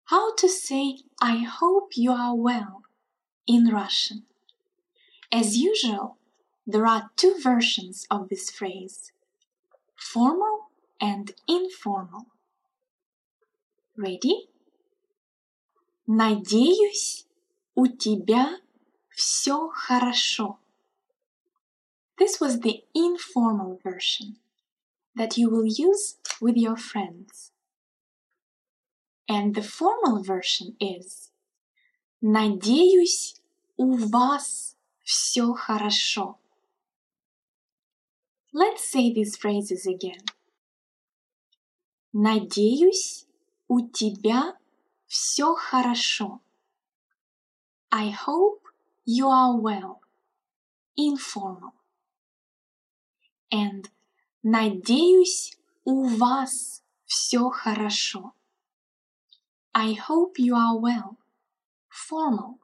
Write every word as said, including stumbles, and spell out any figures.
How to say I hope you are well in Russian? As usual, there are two versions of this phrase, formal and informal. Ready? Надеюсь, у тебя все хорошо. This was the informal version that you will use with your friends. And the formal version is Надеюсь, у вас все хорошо. Let's say these phrases again. Надеюсь, у тебя все хорошо. I hope you are well. Informal. And надеюсь, у вас все хорошо. I hope you are well. Formal.